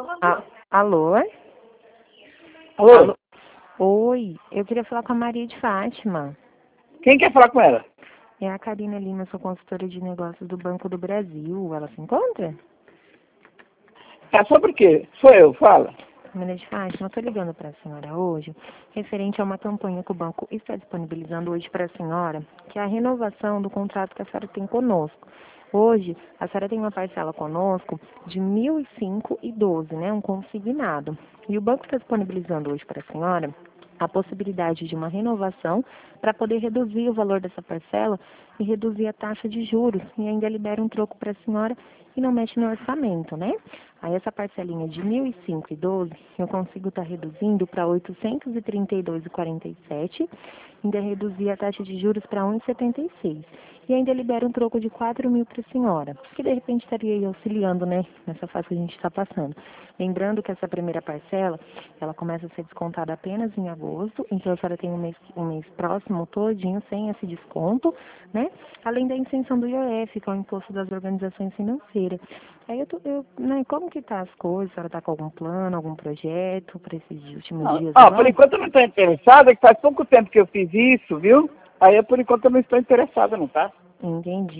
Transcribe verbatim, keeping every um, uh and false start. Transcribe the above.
A- Alô? Alô? Alô? Oi, eu queria falar com a Maria de Fátima. Quem quer falar com ela? É a Karina Lima, sou consultora de negócios do Banco do Brasil. Ela se encontra? É sobre o quê? Sou eu, fala. Maria de Fátima, eu estou ligando para a senhora hoje, referente a uma campanha que o banco está disponibilizando hoje para a senhora, que é a renovação do contrato que a senhora tem conosco. Hoje, a senhora tem uma parcela conosco de mil e cinco e doze, né, um consignado. E o banco está disponibilizando hoje para a senhora a possibilidade de uma renovação para poder reduzir o valor dessa parcela e reduzir a taxa de juros e ainda libera um troco para a senhora e não mexe no orçamento, né? Aí essa parcelinha de mil e cinco e doze eu consigo estar reduzindo para oitocentos e trinta e dois e quarenta e sete, ainda reduzir a taxa de juros para um e setenta e seis e ainda libera um troco de quatro mil para a senhora, que de repente estaria aí auxiliando, né, nessa fase que a gente está passando. Lembrando que essa primeira parcela, ela começa a ser descontada apenas em agosto, então a senhora tem um mês, um mês próximo todinho sem esse desconto, né, além da isenção do I O F, que é o Imposto das Organizações Financeiras. Aí eu, tô, eu né, como que tá as coisas? A senhora tá com algum plano, algum projeto para esses últimos Não, dias ó, por agora? enquanto eu não estou interessada, que faz pouco tempo que eu fiz isso, viu? Aí, por enquanto, eu não estou interessada, não, tá? Entendi.